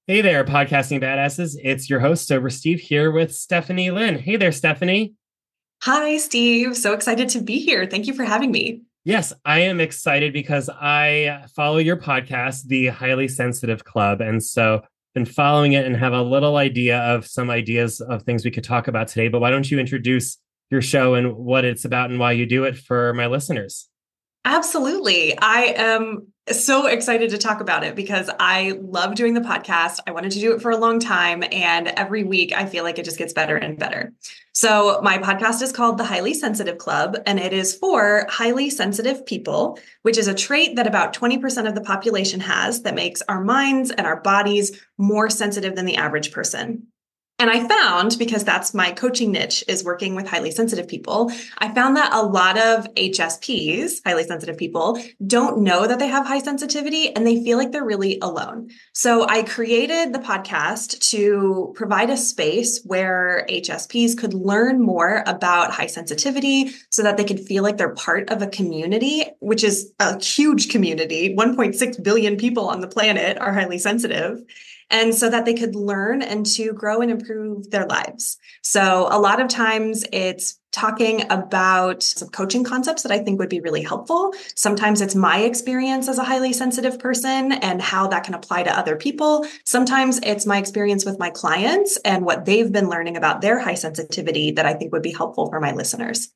Hey there, podcasting badasses. It's your host, Sober Steve, here with Stephanie Lynn. Hey there, Stephanie. Hi, Steve. So excited to be here. Thank you for having me. Yes, I am excited because I follow your podcast, the Highly Sensitive Club. And so been following it and have a little idea of some ideas of things we could talk about today. But why don't you introduce your show and what it's about and why you do it for my listeners? Absolutely. I am so excited to talk about it because I love doing the podcast. I wanted to do it for a long time. And every week I feel like it just gets better and better. So, my podcast is called The Highly Sensitive Club, and it is for highly sensitive people, which is a trait that about 20% of the population has that makes our minds and our bodies more sensitive than the average person. And I found, because that's my coaching niche is working with highly sensitive people, I found that a lot of HSPs, highly sensitive people, don't know that they have high sensitivity and they feel like they're really alone. So I created the podcast to provide a space where HSPs could learn more about high sensitivity so that they could feel like they're part of a community, which is a huge community. 1.6 billion people on the planet are highly sensitive, and so that they could learn and to grow and improve their lives. So a lot of times it's talking about some coaching concepts that I think would be really helpful. Sometimes it's my experience as a highly sensitive person and how that can apply to other people. Sometimes it's my experience with my clients and what they've been learning about their high sensitivity that I think would be helpful for my listeners.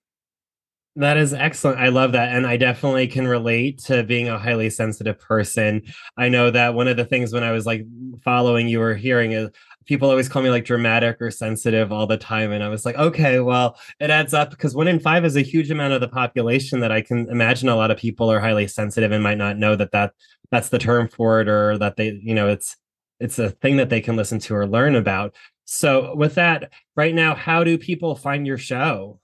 That is excellent. I love that. And I definitely can relate to being a highly sensitive person. I know that one of the things when I was like following you or hearing is people always call me like dramatic or sensitive all the time. And I was like, okay, well, it adds up because 1 in 5 is a huge amount of the population that I can imagine a lot of people are highly sensitive and might not know that's the term for it or that they, it's a thing that they can listen to or learn about. So with that, right now, how do people find your show?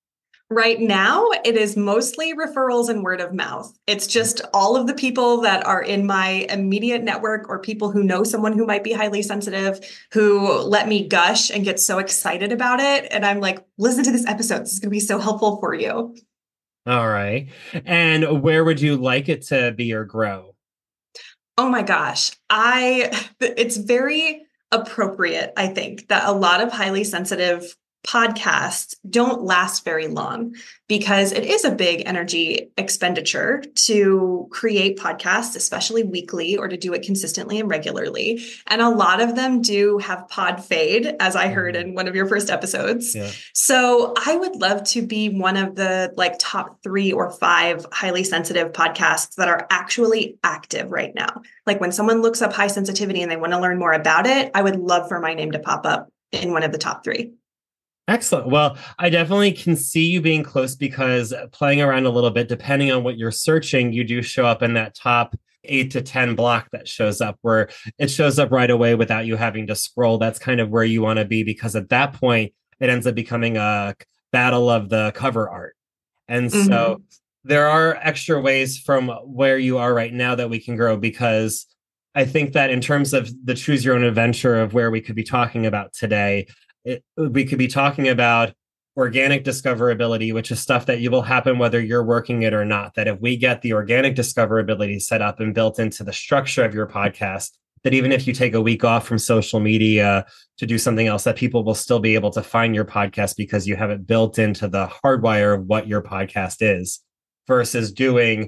Right now, it is mostly referrals and word of mouth. It's just all of the people that are in my immediate network or people who know someone who might be highly sensitive who let me gush and get so excited about it. And I'm like, listen to this episode. This is going to be so helpful for you. All right. And where would you like it to be or grow? Oh my gosh. It's very appropriate, I think, that a lot of highly sensitive podcasts don't last very long because it is a big energy expenditure to create podcasts, especially weekly or to do it consistently and regularly. And a lot of them do have pod fade, as I heard Mhm. in one of your first episodes. Yeah. So I would love to be one of the like top 3 or 5 highly sensitive podcasts that are actually active right now. Like when someone looks up high sensitivity and they want to learn more about it, I would love for my name to pop up in one of the top 3. Excellent. Well, I definitely can see you being close because playing around a little bit, depending on what you're searching, you do show up in that top 8 to 10 block that shows up where it shows up right away without you having to scroll. That's kind of where you want to be because at that point, it ends up becoming a battle of the cover art. And so Mm-hmm. there are extra ways from where you are right now that we can grow because I think that in terms of the choose your own adventure of where we could be talking about today, we could be talking about organic discoverability, which is stuff that will happen whether you're working it or not. That if we get the organic discoverability set up and built into the structure of your podcast, that even if you take a week off from social media to do something else, that people will still be able to find your podcast because you have it built into the hardwire of what your podcast is versus doing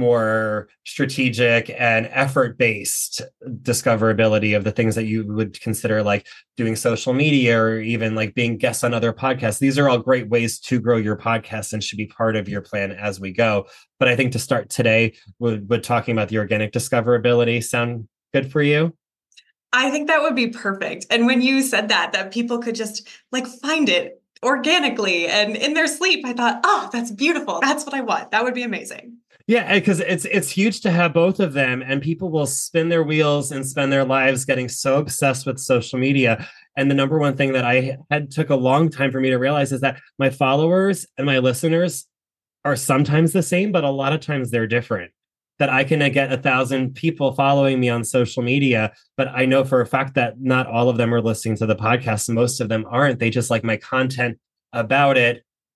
more strategic and effort based discoverability of the things that you would consider like doing social media or even like being guests on other podcasts. These are all great ways to grow your podcast and should be part of your plan as we go. But I think to start today, would talking about the organic discoverability sound good for you? I think that would be perfect. And when you said that people could just like find it organically and in their sleep, I thought, oh, that's beautiful. That's what I want. That would be amazing. Yeah, because it's huge to have both of them, and people will spin their wheels and spend their lives getting so obsessed with social media. And the number one thing that I had took a long time for me to realize is that my followers and my listeners are sometimes the same, but a lot of times they're different. That I can get 1,000 people following me on social media, but I know for a fact that not all of them are listening to the podcast. Most of them aren't. They just like my content about it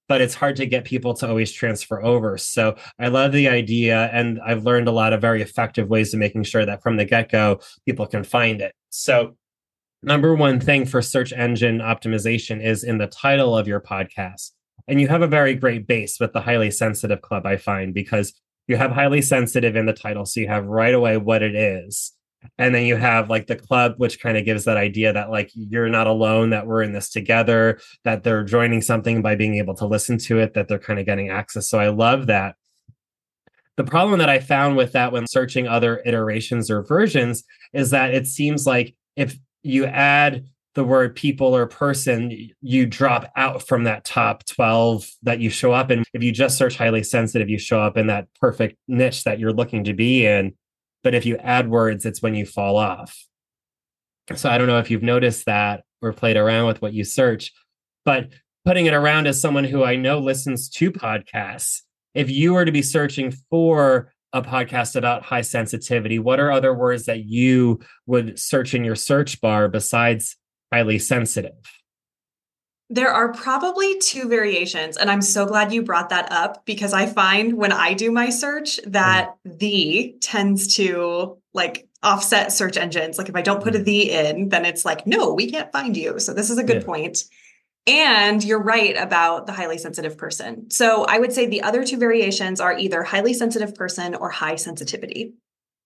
but it's hard to get people to always transfer over. So I love the idea, and I've learned a lot of very effective ways of making sure that from the get-go, people can find it. So number one thing for search engine optimization is in the title of your podcast. And you have a very great base with the highly sensitive club, I find, because you have highly sensitive in the title. So you have right away what it is. And then you have like the club, which kind of gives that idea that like you're not alone, that we're in this together, that they're joining something by being able to listen to it, that they're kind of getting access. So I love that. The problem that I found with that when searching other iterations or versions is that it seems like if you add the word people or person, you drop out from that top 12 that you show up in. If you just search highly sensitive, you show up in that perfect niche that you're looking to be in. But if you add words, it's when you fall off. So I don't know if you've noticed that or played around with what you search, but putting it around as someone who I know listens to podcasts, if you were to be searching for a podcast about high sensitivity, what are other words that you would search in your search bar besides highly sensitive? There are probably two variations, and I'm so glad you brought that up because I find when I do my search that the tends to like offset search engines. Like if I don't put a the in, then it's like, no, we can't find you. So this is a good point. And you're right about the highly sensitive person. So I would say the other two variations are either highly sensitive person or high sensitivity.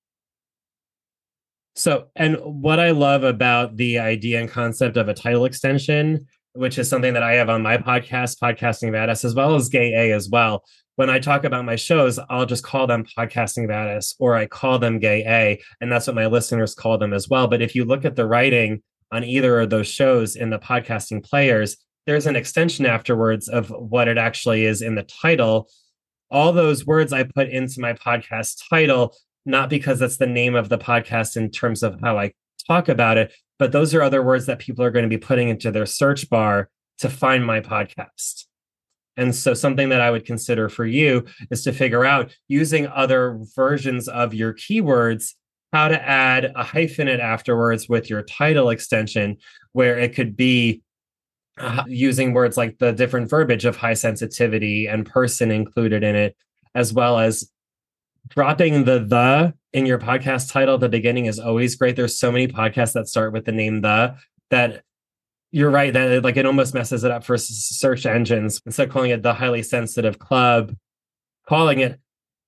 So, and what I love about the idea and concept of a title extension, which is something that I have on my podcast, Podcasting Badass, as well as Gay A as well. When I talk about my shows, I'll just call them Podcasting Badass, or I call them Gay A, and that's what my listeners call them as well. But if you look at the writing on either of those shows in the podcasting players, there's an extension afterwards of what it actually is in the title. All those words I put into my podcast title, not because that's the name of the podcast in terms of how I talk about it, but those are other words that people are going to be putting into their search bar to find my podcast. And so something that I would consider for you is to figure out, using other versions of your keywords, how to add a hyphenate afterwards with your title extension, where it could be using words like the different verbiage of high sensitivity and person included in it, as well as dropping the in your podcast title at the beginning is always great. There's so many podcasts that start with the name that you're right, that it almost messes it up for search engines. Instead of calling it the highly sensitive club, calling it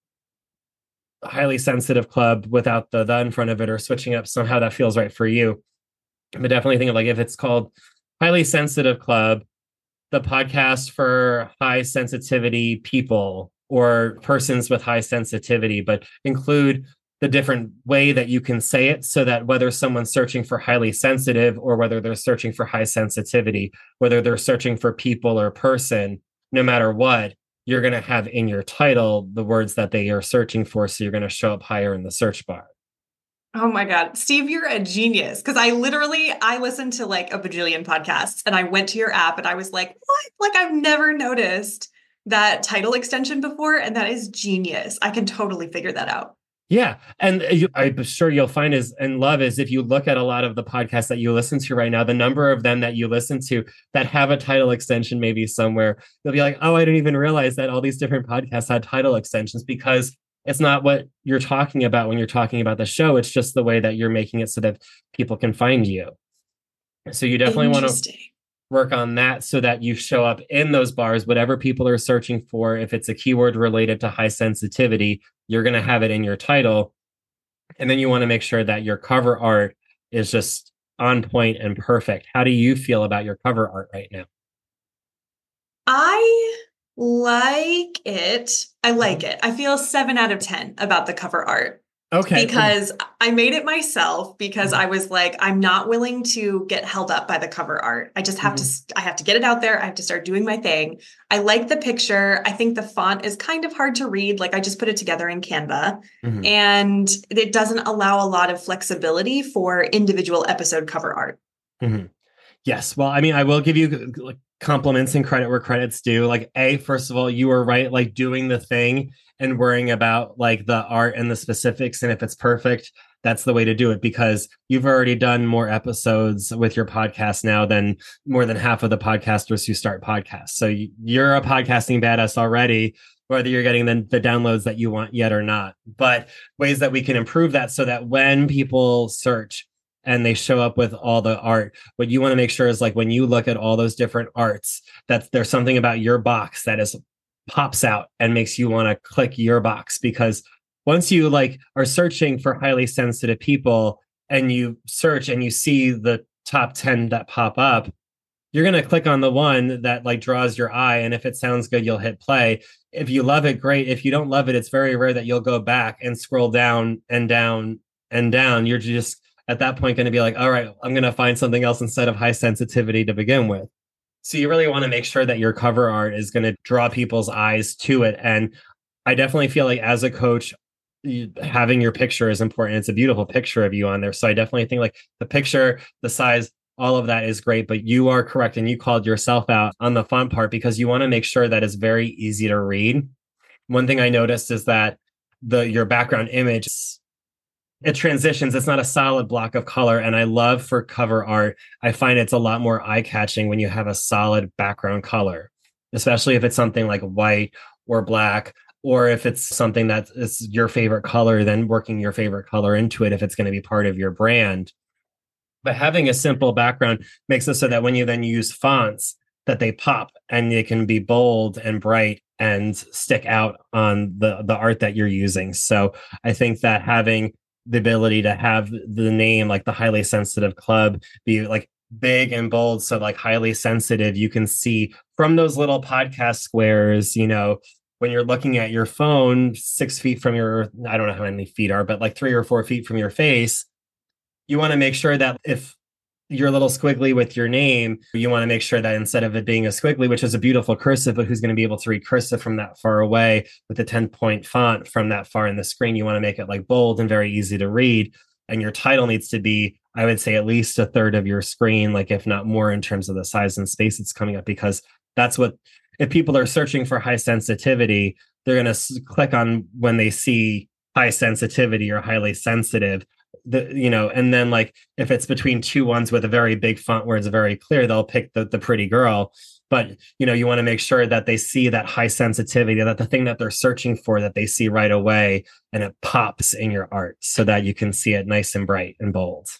highly sensitive club without the in front of it, or switching up somehow that feels right for you. But definitely think of if it's called highly sensitive club, the podcast for high sensitivity people or persons with high sensitivity, but include the different way that you can say it, so that whether someone's searching for highly sensitive or whether they're searching for high sensitivity, whether they're searching for people or person, no matter what, you're going to have in your title the words that they are searching for. So you're going to show up higher in the search bar. Oh my God. Steve, you're a genius. Because I listened to like a bajillion podcasts, and I went to your app and I was like, what? Like I've never noticed that title extension before. And that is genius. I can totally figure that out. Yeah. And I'm sure you'll find is if you look at a lot of the podcasts that you listen to right now, the number of them that you listen to that have a title extension, maybe somewhere, you'll be like, oh, I didn't even realize that all these different podcasts had title extensions, because it's not what you're talking about when you're talking about the show. It's just the way that you're making it so that people can find you. So you definitely want to work on that so that you show up in those bars, whatever people are searching for. If it's a keyword related to high sensitivity, you're going to have it in your title. And then you want to make sure that your cover art is just on point and perfect. How do you feel about your cover art right now? I like it. I feel 7 out of 10 about the cover art. Okay. Because I made it myself, because I was like, I'm not willing to get held up by the cover art. I just have I have to get it out there. I have to start doing my thing. I like the picture. I think the font is kind of hard to read. Like I just put it together in Canva, and it doesn't allow a lot of flexibility for individual episode cover art. Yes. Well, I mean, I will give you compliments and credit where credit's due. First of all, you were right, doing the thing and worrying about the art and the specifics and if it's perfect. that's the way to do it, because you've already done more episodes with your podcast now than more than half of the podcasters who start podcasts. So you're a podcasting badass already, whether you're getting the downloads that you want yet or not. But ways that we can improve that so that when people search and they show up with all the art, what you want to make sure is like when you look at all those different arts, that there's something about your box that is pops out and makes you want to click your box. Because once you like are searching for highly sensitive people and you search and you see the top 10 that pop up, you're going to click on the one that like draws your eye. And if it sounds good, you'll hit play. If you love it, great. If you don't love it, it's very rare that you'll go back and scroll down and down and down. You're just at that point going to be like, all right, I'm going to find something else instead of high sensitivity to begin with. So you really want to make sure that your cover art is going to draw people's eyes to it. And I definitely feel like as a coach, having your picture is important. It's a beautiful picture of you on there. So I definitely think like the picture, the size, all of that is great, but you are correct. And you called yourself out on the font part because you want to make sure that it's very easy to read. One thing I noticed is that your background image, it transitions. It's not a solid block of color. And I love for cover art, I find it's a lot more eye-catching when you have a solid background color, especially if it's something like white or black, or if it's something that is your favorite color, then working your favorite color into it if it's going to be part of your brand. But having a simple background makes it so that when you then use fonts, that they pop and they can be bold and bright and stick out on the art that you're using. So I think that having the ability to have the name, like the Highly Sensitive Club, be like big and bold, so like highly sensitive, you can see from those little podcast squares, when you're looking at your phone 6 feet from I don't know how many feet are, but like 3 or 4 feet from your face, you want to make sure that if you're a little squiggly with your name, you want to make sure that instead of it being a squiggly, which is a beautiful cursive, but who's going to be able to read cursive from that far away with the 10-point font from that far in the screen, you want to make it like bold and very easy to read. And your title needs to be, I would say, at least a third of your screen, like if not more in terms of the size and space it's coming up, because that's what, if people are searching for high sensitivity, they're going to click on when they see high sensitivity or highly sensitive. And then like if it's between two ones with a very big font where it's very clear, they'll pick the pretty girl. But you want to make sure that they see that high sensitivity, that the thing that they're searching for, that they see right away, and it pops in your art so that you can see it nice and bright and bold.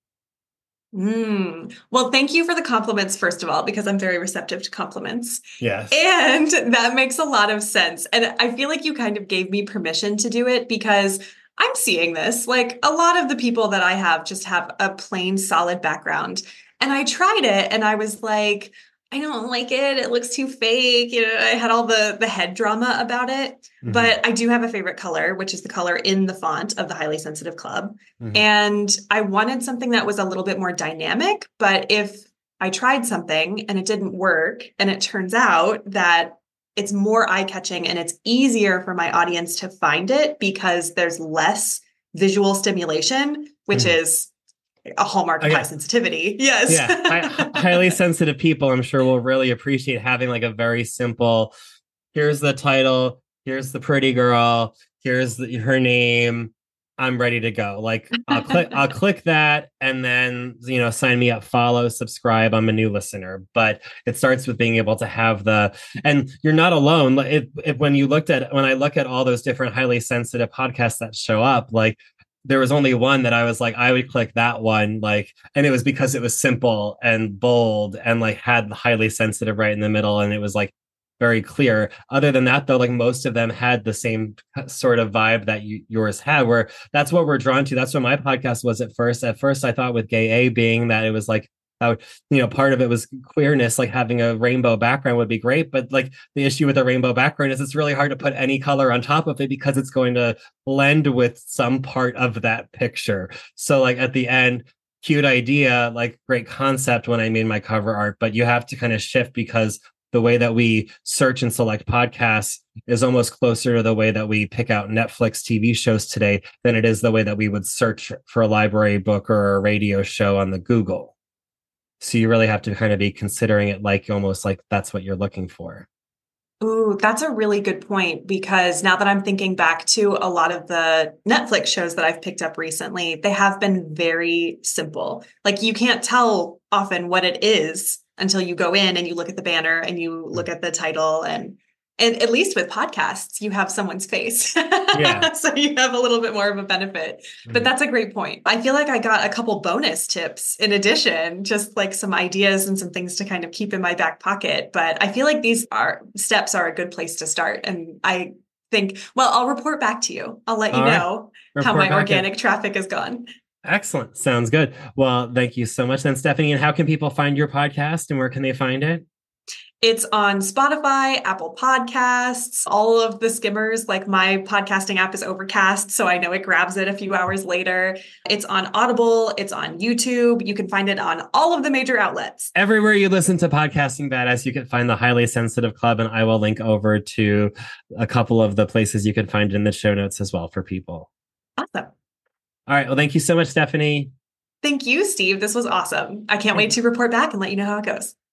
Well, thank you for the compliments, first of all, because I'm very receptive to compliments. Yes. And that makes a lot of sense. And I feel like you kind of gave me permission to do it because I'm seeing this. Like a lot of the people that I have just have a plain solid background. And I tried it and I was like, I don't like it. It looks too fake. I had all the head drama about it. Mm-hmm. But I do have a favorite color, which is the color in the font of the Highly Sensitive Club. Mm-hmm. And I wanted something that was a little bit more dynamic. But if I tried something and it didn't work, and it turns out that it's more eye-catching and it's easier for my audience to find it because there's less visual stimulation, which mm-hmm. is a hallmark of high sensitivity. Yes. Yeah. Highly sensitive people, I'm sure, will really appreciate having like a very simple, here's the title, here's the pretty girl, here's her name, I'm ready to go. Like I'll click that and then, sign me up, follow, subscribe. I'm a new listener. But it starts with being able to have and you're not alone. When I look at all those different highly sensitive podcasts that show up, like there was only one that I was like, I would click that one, and it was because it was simple and bold and like had the highly sensitive right in the middle. And it was like very clear. Other than that, though, like most of them had the same sort of vibe that yours had, where that's what we're drawn to. That's what my podcast was at first. At first, I thought with Gay A being that it was like, part of it was queerness, like having a rainbow background would be great. But like the issue with a rainbow background is it's really hard to put any color on top of it because it's going to blend with some part of that picture. So like at the end, cute idea, like great concept when I made my cover art, but you have to kind of shift because the way that we search and select podcasts is almost closer to the way that we pick out Netflix TV shows today than it is the way that we would search for a library book or a radio show on the Google. So you really have to kind of be considering it like almost like that's what you're looking for. Ooh, that's a really good point because now that I'm thinking back to a lot of the Netflix shows that I've picked up recently, they have been very simple. Like you can't tell often what it is until you go in and you look at the banner and you look at the title and at least with podcasts, you have someone's face. Yeah. So you have a little bit more of a benefit. But Mhm. that's a great point. I feel like I got a couple bonus tips in addition, just like some ideas and some things to kind of keep in my back pocket. But I feel like these are steps are a good place to start. And I think, well, I'll report back to you. I'll let you All right. know how Report my back at organic traffic has gone. excellent. Sounds good. Well, thank you so much then, Stephanie. And how can people find your podcast and where can they find it? It's on Spotify, Apple Podcasts, all of the skimmers. Like my podcasting app is Overcast, so I know it grabs it a few hours later. It's on Audible, it's on YouTube. You can find it on all of the major outlets. Everywhere you listen to Podcasting Badass, you can find the Highly Sensitive Club, and I will link over to a couple of the places you can find it in the show notes as well for people. Awesome. All right. Well, thank you so much, Stephanie. Thank you, Steve. This was awesome. I can't wait to report back and let you know how it goes.